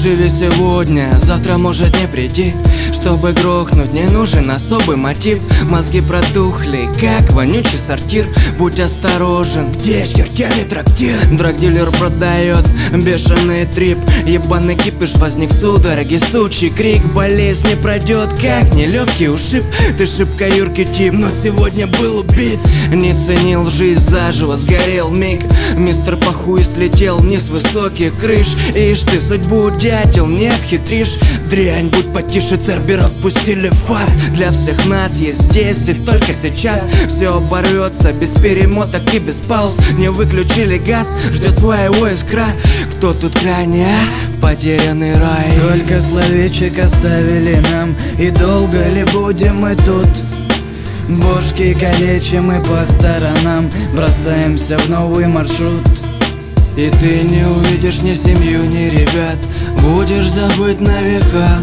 Живи сегодня, завтра может не прийти. Чтобы грохнуть, не нужен особый мотив. Мозги протухли, как вонючий сортир. Будь осторожен, где чертями трактир? Драгдилер продает бешеный трип. Ебаный кипиш, возник судороги, сучий крик. Болезнь не пройдет, как нелегкий ушиб. Ты шибко юркий тип, но сегодня был убит. Не ценил жизнь, заживо сгорел миг. Мистер Похуй слетел вниз с высоких крыш. Ишь ты, судьбу дятел, не обхитришь. Дрянь, будь потише, церби распустили фас. Для всех нас есть здесь и только сейчас. Все оборвется без перемоток и без пауз. Не выключили газ, ждет своего искра. Кто тут крайне, в потерянный рай? Сколько словечек оставили нам, и долго ли будем мы тут? Бошки калечим и по сторонам бросаемся в новый маршрут. И ты не увидишь ни семью, ни ребят. Будешь забыть на века.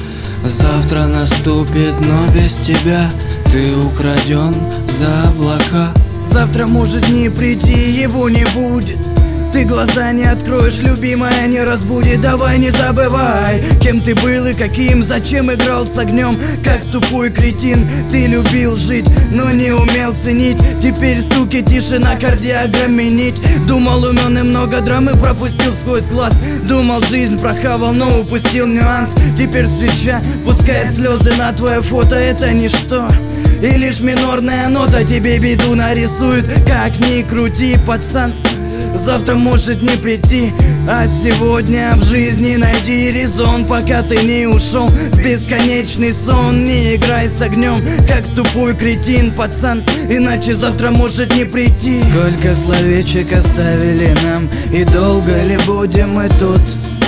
Завтра наступит, но без тебя. Ты украден за облака. Завтра может не прийти, его не будет. Ты глаза не откроешь, любимая не разбудит. Давай не забывай, кем ты был и каким. Зачем играл с огнем, как тупой кретин. Ты любил жить, но не умел ценить. Теперь стуки, тишина, кардиограмме нить. Думал умен и много драмы пропустил сквозь глаз. Думал жизнь прохавал, но упустил нюанс. Теперь свеча пускает слезы на твое фото. Это ничто, и лишь минорная нота тебе беду нарисует. Как ни крути, пацан, завтра может не прийти, а сегодня в жизни найди резон, пока ты не ушел в бесконечный сон. Не играй с огнем, как тупой кретин, пацан, иначе завтра может не прийти. Сколько словечек оставили нам, и долго ли будем мы тут?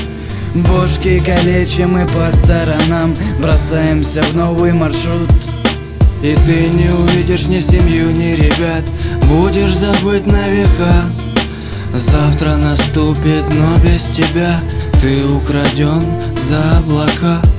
Бошки калечим и по сторонам бросаемся в новый маршрут. И ты не увидишь ни семью, ни ребят. Будешь забыть на века. Завтра наступит, но без тебя. Ты украден за облака.